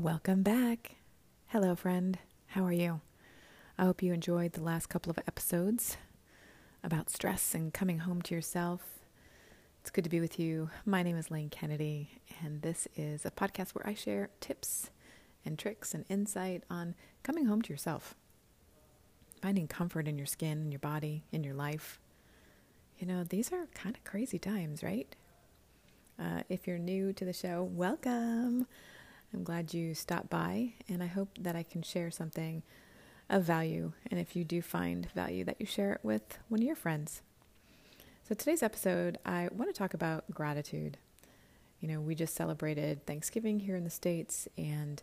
Welcome back. Hello, friend. How are you? I hope you enjoyed the last couple of episodes about stress and coming home to yourself. It's good to be with you. My name is Lane Kennedy, and this is a podcast where I share tips and tricks and insight on coming home to yourself, finding comfort in your skin, in your body, in your life. You know, these are kind of crazy times, right? If you're new to the show, welcome. I'm glad you stopped by, and I hope that I can share something of value. And if you do find value, that you share it with one of your friends. So today's episode, I want to talk about gratitude. You know, we just celebrated Thanksgiving here in the States, and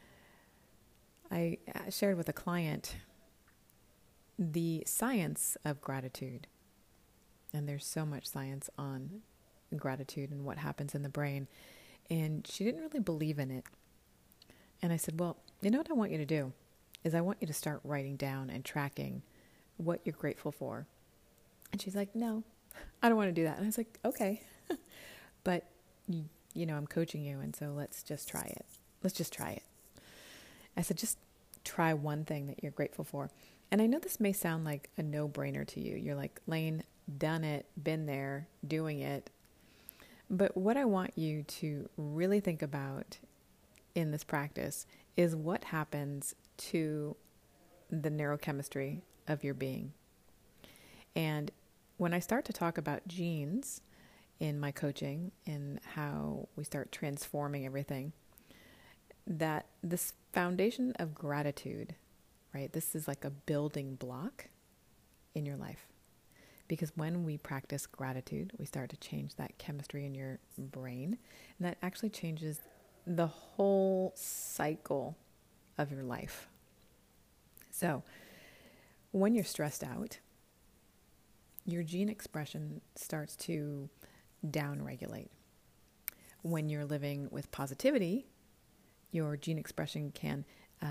I shared with a client the science of gratitude. And there's so much science on gratitude and what happens in the brain. And she didn't really believe in it. And I said, well, you know what I want you to do is I want you to start writing down and tracking what you're grateful for. And she's like, no, I don't want to do that. And I was like, okay, but you know, I'm coaching you. And so let's just try it. Let's just try it. I said, just try one thing that you're grateful for. And I know this may sound like a no-brainer to you. You're like, Lane, done it, been there, doing it. But what I want you to really think about in this practice is what happens to the neurochemistry of your being. And when I start to talk about genes in my coaching and how we start transforming everything, that this foundation of gratitude, right? This is like a building block in your life. Because when we practice gratitude, we start to change that chemistry in your brain. And that actually changes the whole cycle of your life. So when you're stressed out, your gene expression starts to downregulate. When you're living with positivity, your gene expression can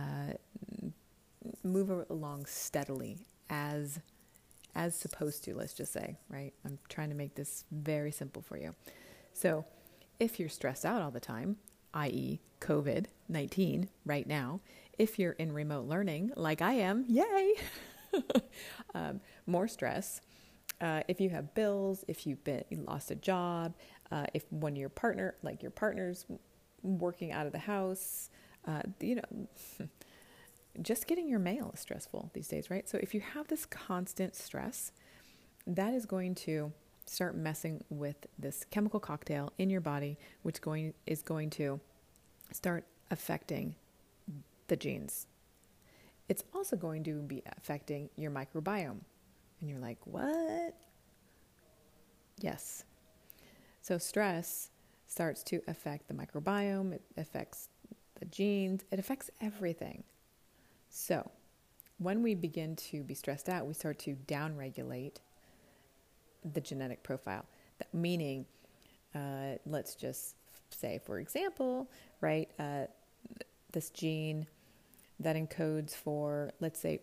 move along steadily as supposed to, let's just say, right? I'm trying to make this very simple for you. So if you're stressed out all the time, i.e. COVID-19 right now, if you're in remote learning like I am, yay, more stress. If you have bills, if you lost a job, if one of your partner's working out of the house, just getting your mail is stressful these days, right? So if you have this constant stress, that is going to start messing with this chemical cocktail in your body, which is going to start affecting the genes. It's also going to be affecting your microbiome. And you're like, what? Yes. So stress starts to affect the microbiome. It affects the genes. It affects everything. So when we begin to be stressed out, we start to downregulate the genetic profile. That meaning, let's just say, for example, right, this gene that encodes for, let's say,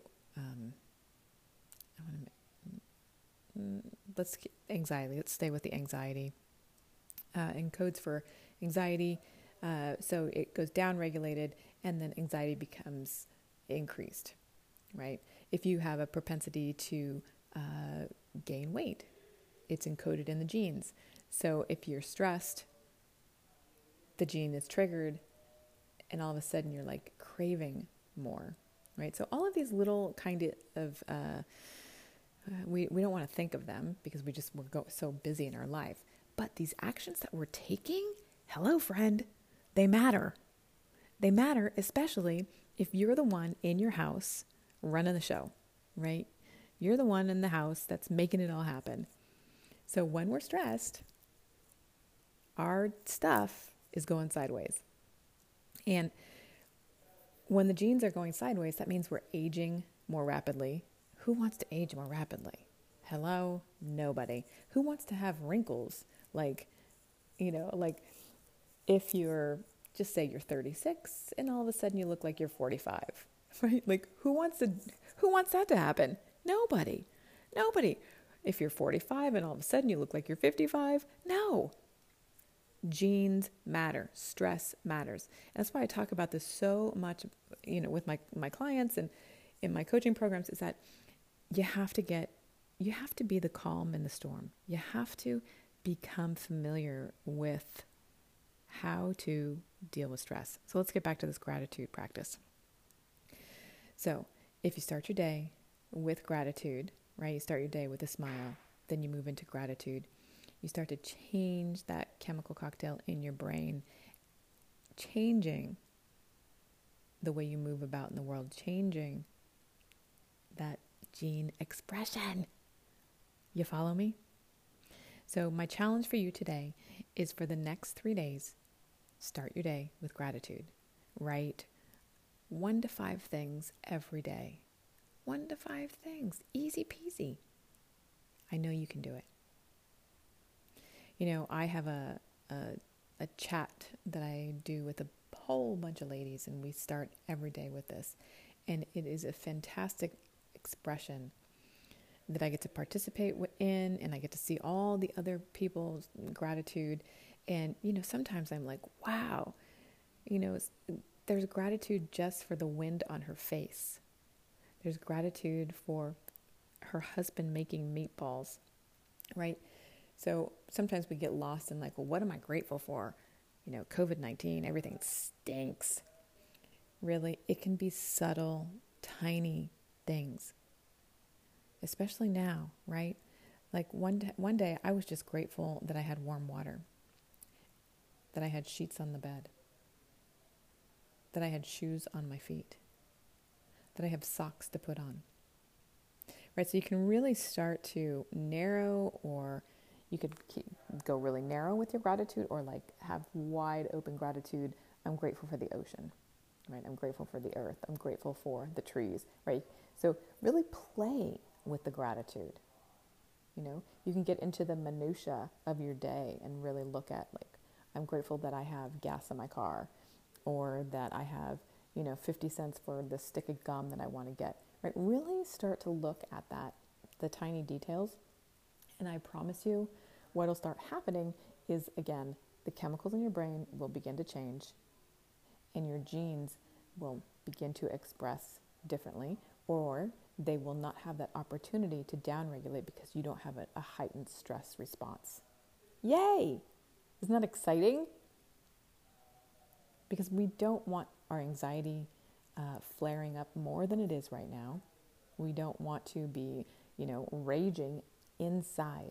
anxiety. Let's stay with the anxiety. Encodes for anxiety. So it goes downregulated, and then anxiety becomes increased, right? If you have a propensity to gain weight, it's encoded in the genes. So if you're stressed, the gene is triggered, and all of a sudden you're like craving more, right? So all of these little kind of, we don't want to think of them because we're so busy in our life. But these actions that we're taking, hello friend, they matter. They matter, especially if you're the one in your house running the show, right? You're the one in the house that's making it all happen. So when we're stressed, our stuff is going sideways. And when the genes are going sideways, that means we're aging more rapidly. Who wants to age more rapidly? Hello? Nobody. Who wants to have wrinkles? Like if you're, just say you're 36 and all of a sudden you look like you're 45, right? Like who wants that to happen? Nobody. If you're 45 and all of a sudden you look like you're 55, no. Genes matter. Stress matters. And that's why I talk about this so much, with my clients and in my coaching programs, is that you have to be the calm in the storm. You have to become familiar with how to deal with stress. So let's get back to this gratitude practice. So if you start your day with gratitude, right? You start your day with a smile, then you move into gratitude. You start to change that chemical cocktail in your brain, changing the way you move about in the world, changing that gene expression. You follow me? So my challenge for you today is, for the next 3 days, start your day with gratitude. Write 1 to 5 things every day. 1 to 5 things. Easy peasy. I know you can do it. I have a chat that I do with a whole bunch of ladies, and we start every day with this. And it is a fantastic expression that I get to participate in, and I get to see all the other people's gratitude. And, sometimes I'm like, wow, there's gratitude just for the wind on her face. There's gratitude for her husband making meatballs, right? So sometimes we get lost in well, what am I grateful for? COVID-19, everything stinks. Really, it can be subtle, tiny things, especially now, right? One day I was just grateful that I had warm water, that I had sheets on the bed, that I had shoes on my feet, that I have socks to put on, right? So you can really start to narrow, or you could go really narrow with your gratitude, or have wide open gratitude. I'm grateful for the ocean, right? I'm grateful for the earth. I'm grateful for the trees, right? So really play with the gratitude. You can get into the minutia of your day and really look at I'm grateful that I have gas in my car, or that I have, 50 cents for the stick of gum that I want to get, right? Really start to look at that, the tiny details. And I promise you, what'll start happening is, again, the chemicals in your brain will begin to change, and your genes will begin to express differently, or they will not have that opportunity to downregulate because you don't have a heightened stress response. Yay! Isn't that exciting? Because we don't want our anxiety flaring up more than it is right now. We don't want to be, raging inside,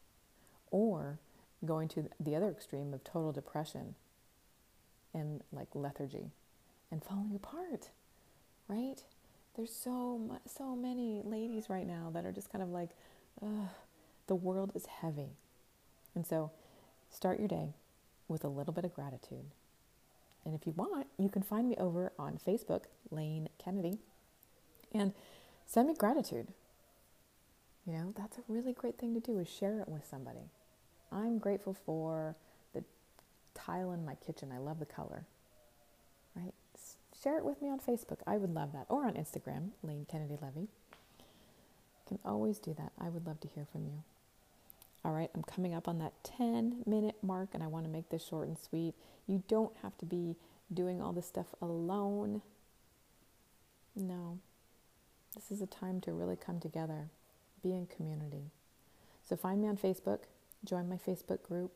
or going to the other extreme of total depression and lethargy and falling apart, right? There's so many ladies right now that are just kind of the world is heavy. And so start your day with a little bit of gratitude. And if you want, you can find me over on Facebook, Lane Kennedy, and send me gratitude. That's a really great thing to do, is share it with somebody. I'm grateful for the tile in my kitchen. I love the color, right? Share it with me on Facebook. I would love that. Or on Instagram, Lane Kennedy Levy. You can always do that. I would love to hear from you. All right, I'm coming up on that 10-minute mark, and I want to make this short and sweet. You don't have to be doing all this stuff alone. No. This is a time to really come together, be in community. So find me on Facebook, join my Facebook group,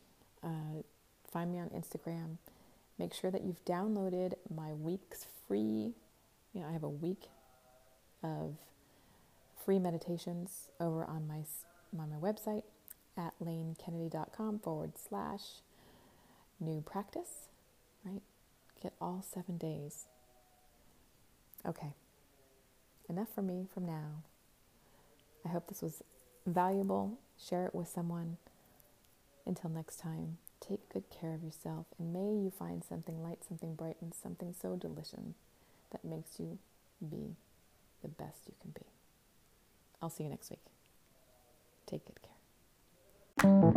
find me on Instagram. Make sure that you've downloaded my week's free, I have a week of free meditations over on my website at lanekennedy.com/new practice, right? Get all 7 days. Okay, enough for me from now. I hope this was valuable. Share it with someone. Until next time, take good care of yourself, and may you find something light, something bright, and something so delicious that makes you be the best you can be. I'll see you next week. Take good care.